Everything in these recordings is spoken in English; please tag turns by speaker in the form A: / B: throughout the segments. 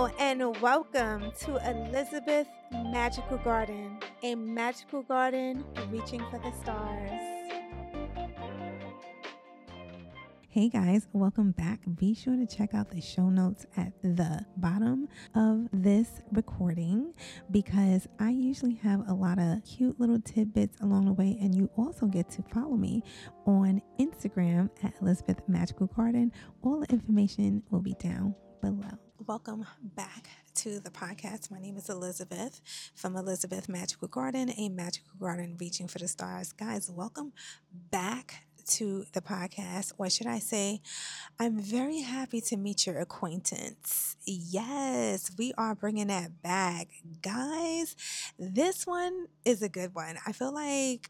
A: Hello and welcome to Elizabeth Magical Garden, a magical garden reaching for the stars.
B: Hey guys, welcome back. Be sure to check out the show notes at the bottom of this recording because I usually have a lot of cute little tidbits along the way, and you also get to follow me on Instagram at Elizabeth Magical Garden. All the information will be down below. Welcome back to the podcast. My name is Elizabeth from Elizabeth Magical Garden, a magical garden reaching for the stars. Guys, welcome back to the podcast, or should I say, I'm very happy to meet your acquaintance. Yes, we are bringing that back, guys. This one is a good one. I feel like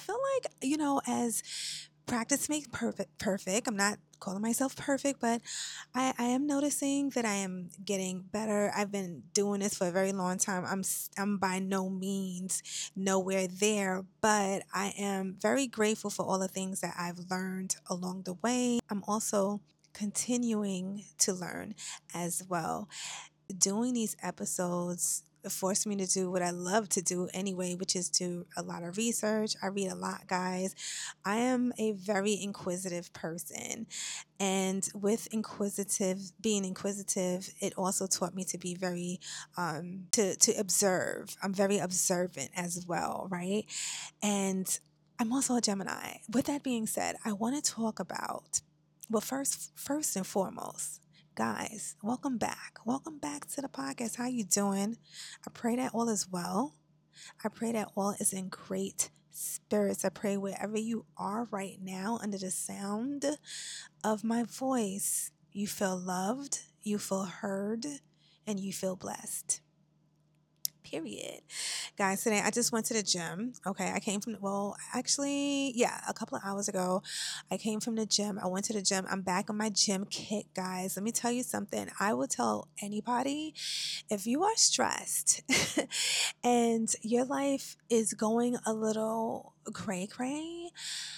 B: as practice makes perfect. I'm not calling myself perfect, but I am noticing that I am getting better. I've been doing this for a very long time. I'm by no means nowhere there, but I am very grateful for all the things that I've learned along the way. I'm also continuing to learn as well. Doing these episodes forced me to do what I love to do anyway, which is do a lot of research. I read a lot, guys. I am a very inquisitive person. And with being inquisitive, it also taught me to be very, to observe. I'm very observant as well, right? And I'm also a Gemini. With that being said, I want to talk about, well, first and foremost, guys, welcome back. Welcome back to the podcast. How you doing? I pray that all is well. I pray that all is in great spirits. I pray wherever you are right now under the sound of my voice, you feel loved, you feel heard, and you feel blessed. Period. Guys, today I just went to the gym. Okay, I came from, a couple of hours ago, I came from the gym. I went to the gym. I'm back on my gym kick, guys. Let me tell you something. I will tell anybody, if you are stressed and your life is going a little cray-cray,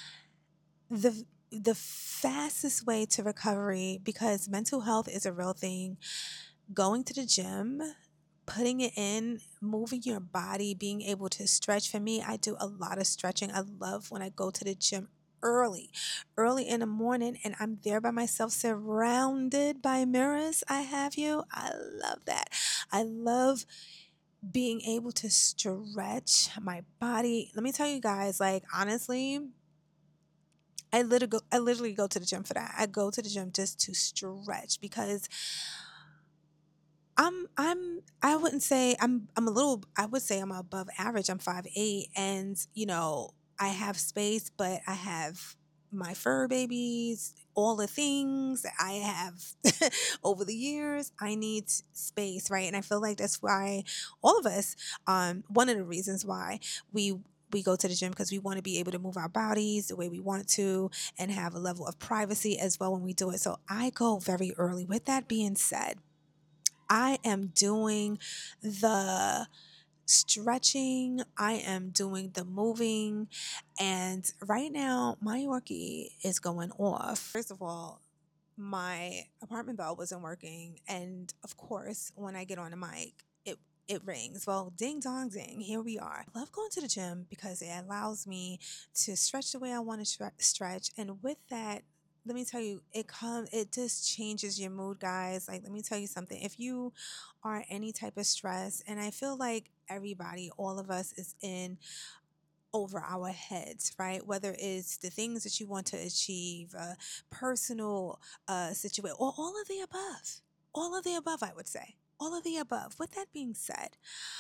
B: the fastest way to recovery, because mental health is a real thing, going to the gym, putting it in, moving your body, being able to stretch. For me, I do a lot of stretching. I love when I go to the gym early in the morning, and I'm there by myself, surrounded by mirrors. I love that. I love being able to stretch my body. Let me tell you guys, like, honestly, I literally go to the gym for that. I go to the gym just to stretch because I wouldn't say I'm a little, I would say I'm above average. I'm 5'8", and I have space, but I have my fur babies, all the things that I have over the years. I need space, right? And I feel like that's why all of us, one of the reasons why we go to the gym, because we want to be able to move our bodies the way we want to and have a level of privacy as well when we do it. So I go very early. With that being said, I am doing the stretching, I am doing the moving, and right now my Yorkie is going off. First of all, my apartment bell wasn't working, and of course, when I get on the mic, it rings. Well, ding dong ding, here we are. I love going to the gym because it allows me to stretch the way I want to stretch, and with that, let me tell you, it just changes your mood, guys. Like, let me tell you something. If you are any type of stress, and I feel like everybody, all of us, is in over our heads, right? Whether it's the things that you want to achieve, personal situation, or all of the above. All of the above, I would say. All of the above. With that being said,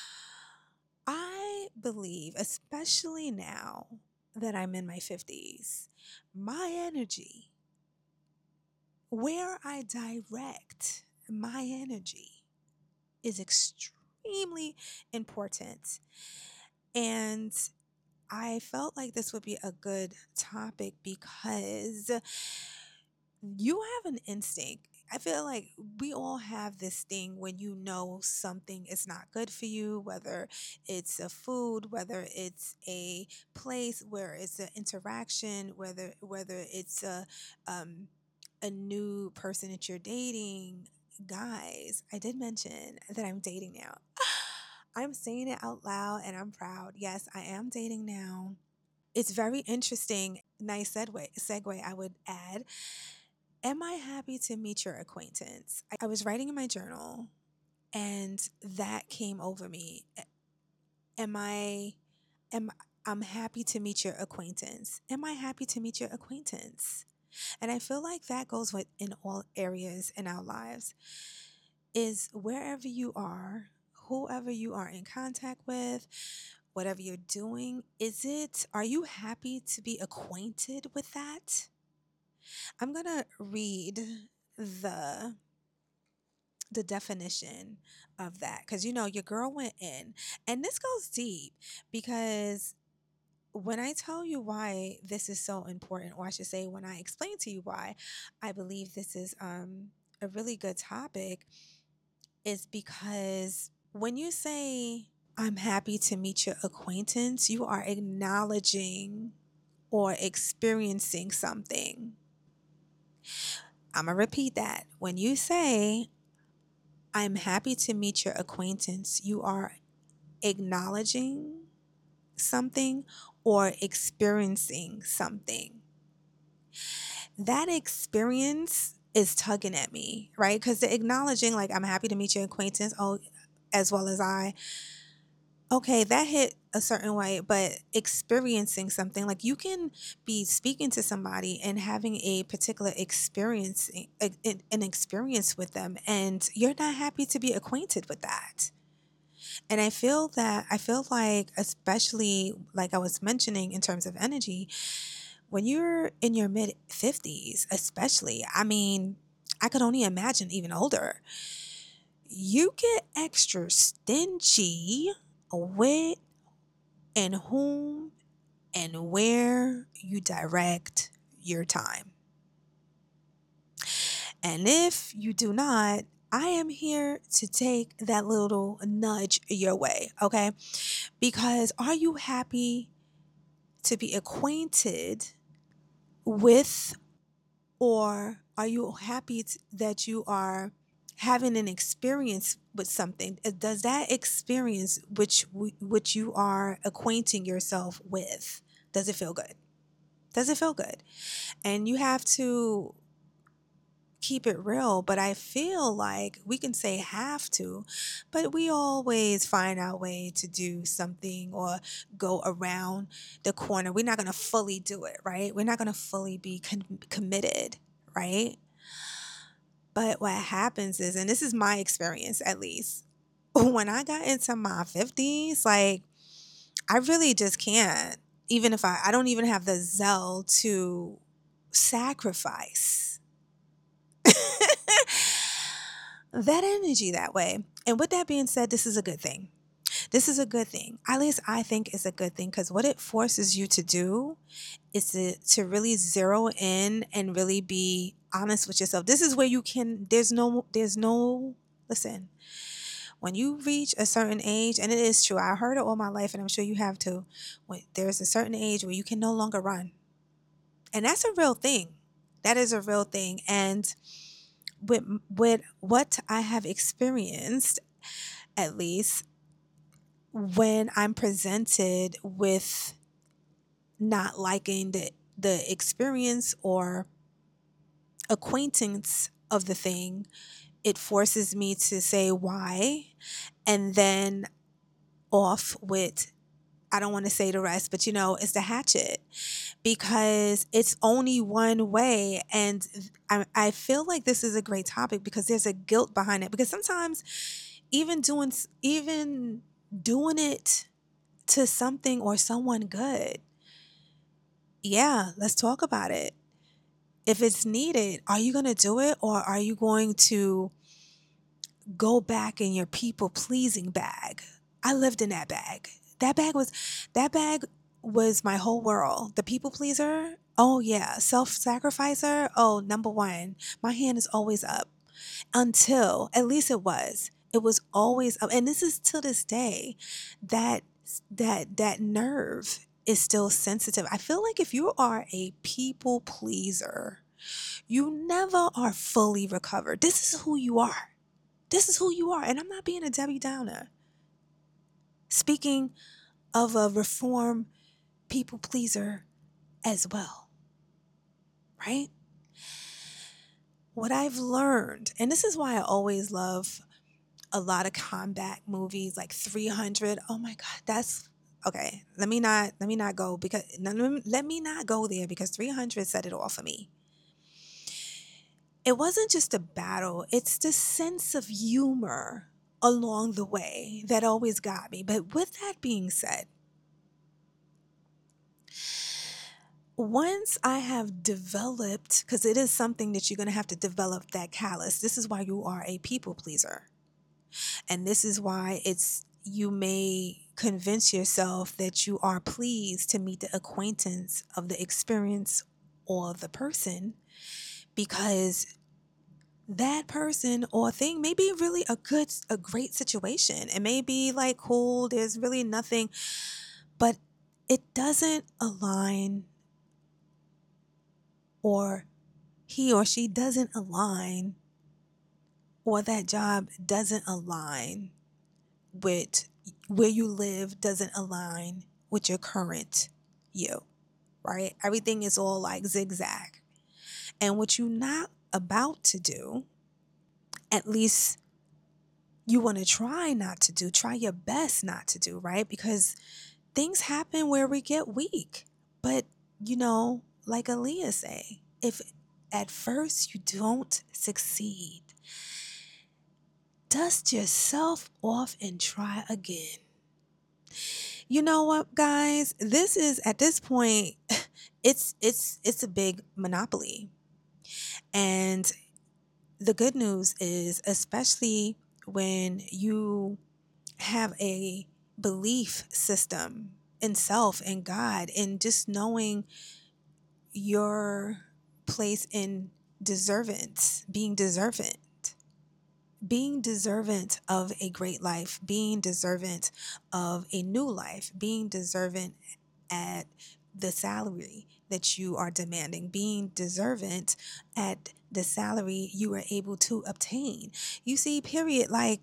B: I believe, especially now that I'm in my 50s, my energy, where I direct my energy, is extremely important. And I felt like this would be a good topic because you have an instinct. I feel like we all have this thing when you know something is not good for you, whether it's a food, whether it's a place, where it's an interaction, whether it's a new person that you're dating. guys, I did mention that I'm dating now. I'm saying it out loud and I'm proud. Yes, I am dating now. It's very interesting. Nice segue, I would add. Am I happy to meet your acquaintance? I was writing in my journal and that came over me. Am I am I'm happy to meet your acquaintance. Am I happy to meet your acquaintance? And I feel like that goes with in all areas in our lives. Is wherever you are, whoever you are in contact with, whatever you're doing, are you happy to be acquainted with that? I'm going to read the the definition of that cuz your girl went in, and this goes deep because when I tell you why this is so important, or I should say when I explain to you why I believe this is a really good topic, is because when you say I'm happy to meet your acquaintance, you are acknowledging or experiencing something. I'm going to repeat that. When you say I'm happy to meet your acquaintance, you are acknowledging something or experiencing something. That experience is tugging at me, right? Because the acknowledging, like, I'm happy to meet your acquaintance, oh, as well as I, okay, that hit a certain way, but experiencing something, like you can be speaking to somebody and having a particular experience, an experience with them, and you're not happy to be acquainted with that. And I feel like, especially like I was mentioning in terms of energy, when you're in your mid 50s, especially, I mean, I could only imagine even older, you get extra stingy with and whom and where you direct your time. And if you do not, I am here to take that little nudge your way, okay? Because are you happy to be acquainted with, or are you happy that you are having an experience with something? Does that experience which you are acquainting yourself with, does it feel good? Does it feel good? And you have to keep it real, but I feel like we can say have to, but we always find our way to do something or go around the corner. We're not going to fully do it, right? We're not going to fully be committed, right? But what happens is, and this is my experience at least, when I got into my 50s, like, I really just can't, even if I don't even have the zeal to sacrifice that energy that way. And with that being said, this is a good thing. This is a good thing. At least I think it's a good thing, because what it forces you to do is to really zero in and really be honest with yourself. This is where you can, listen, when you reach a certain age, and it is true, I heard it all my life, and I'm sure you have too, when there's a certain age where you can no longer run. And that's a real thing. That is a real thing. And with what I have experienced, at least when I'm presented with not liking the experience or acquaintance of the thing, it forces me to say why, and then off with, I don't want to say the rest, but it's the hatchet, because it's only one way. And I feel like this is a great topic because there's a guilt behind it, because sometimes even doing it to something or someone good, yeah, let's talk about it. If it's needed, are you going to do it, or are you going to go back in your people pleasing bag? I lived in that bag. That bag was my whole world. The people pleaser, oh yeah. Self-sacrificer, oh, number one. My hand is always up. Until, at least it was always up. And this is to this day, that nerve is still sensitive. I feel like if you are a people pleaser, you never are fully recovered. This is who you are. This is who you are. And I'm not being a Debbie Downer. Speaking of a reform people pleaser as well, right? What I've learned, and this is why I always love a lot of combat movies like 300. Oh my God, that's okay. Let me not go because let me not go there because 300 set it all for me. It wasn't just a battle, it's the sense of humor along the way that always got me. But with that being said, once I have developed, because it is something that you're going to have to develop that callus. This is why you are a people pleaser. And this is why you may convince yourself that you are pleased to meet the acquaintance of the experience or the person, because that person or thing may be really a great situation. It may be like cool, there's really nothing, but it doesn't align, or he or she doesn't align, or that job doesn't align with where you live, doesn't align with your current you, right? Everything is all like zigzag. And what you're not about to do, at least you want to try not to do, try your best not to do, right? Because things happen where we get weak. But, like Aaliyah say, if at first you don't succeed, dust yourself off and try again. You know what, guys? This is, at this point, it's a big monopoly. And the good news is, especially when you have a belief system in self and God, and just knowing your place in deservance, being deservant of a great life, being deservant of a new life, being deservant at the salary that you are demanding, being deservant at the salary you are able to obtain. You see, period, like,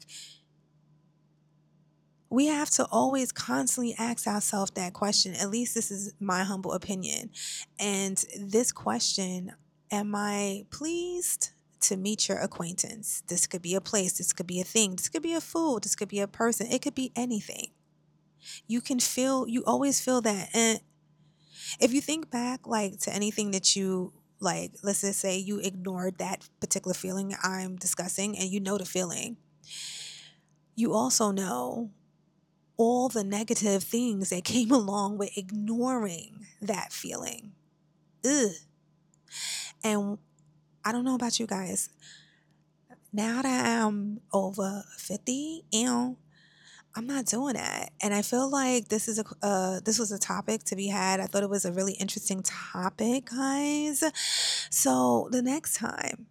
B: we have to always constantly ask ourselves that question. At least this is my humble opinion. And this question, am I pleased to meet your acquaintance? This could be a place, this could be a thing, this could be a food, this could be a person, it could be anything. You always feel that. And if you think back, like, to anything that you, like, let's just say you ignored that particular feeling I'm discussing, and you know the feeling, you also know all the negative things that came along with ignoring that feeling. Ugh. And I don't know about you guys. Now that I'm over 50, I'm not doing that. And I feel like this was a topic to be had. I thought it was a really interesting topic, guys. So the next time,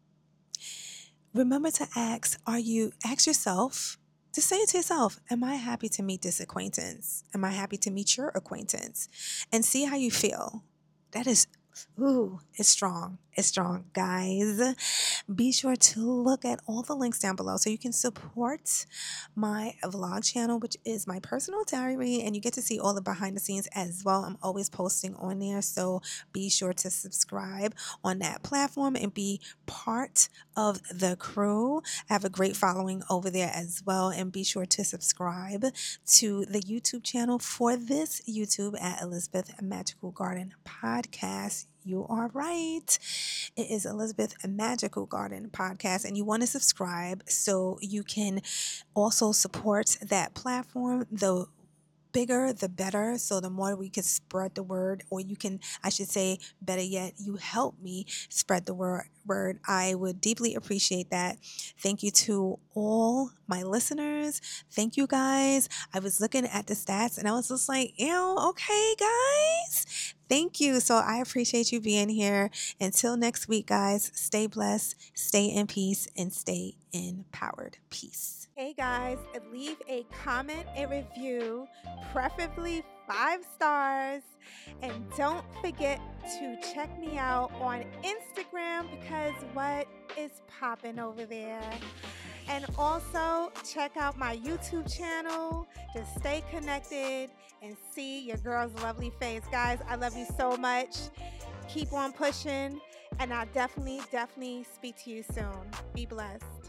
B: remember to ask yourself, just say it to yourself, am I happy to meet this acquaintance? Am I happy to meet your acquaintance? And see how you feel. That is, it's strong. It's strong, guys. Be sure to look at all the links down below so you can support my vlog channel, which is my personal diary, and you get to see all the behind the scenes as well. I'm always posting on there, so be sure to subscribe on that platform and be part of the crew. I have a great following over there as well, and be sure to subscribe to the YouTube channel for this YouTube at Elizabeth Magical Garden Podcast. You are right. It is Elizabeth Magical Garden Podcast, and you want to subscribe so you can also support that platform. The bigger, the better. So the more we can spread the word, or you can, I should say, better yet, you help me spread the word. I would deeply appreciate that. Thank you to all my listeners. Thank you, guys. I was looking at the stats and I was just like, okay, guys. Thank you. So I appreciate you being here. Until next week, guys, stay blessed, stay in peace, and stay empowered. Peace.
A: Hey guys, leave a comment, a review, preferably 5 stars. And don't forget to check me out on Instagram, because what is popping over there? And also check out my YouTube channel. Just stay connected and see your girl's lovely face. Guys, I love you so much. Keep on pushing. And I'll definitely speak to you soon. Be blessed.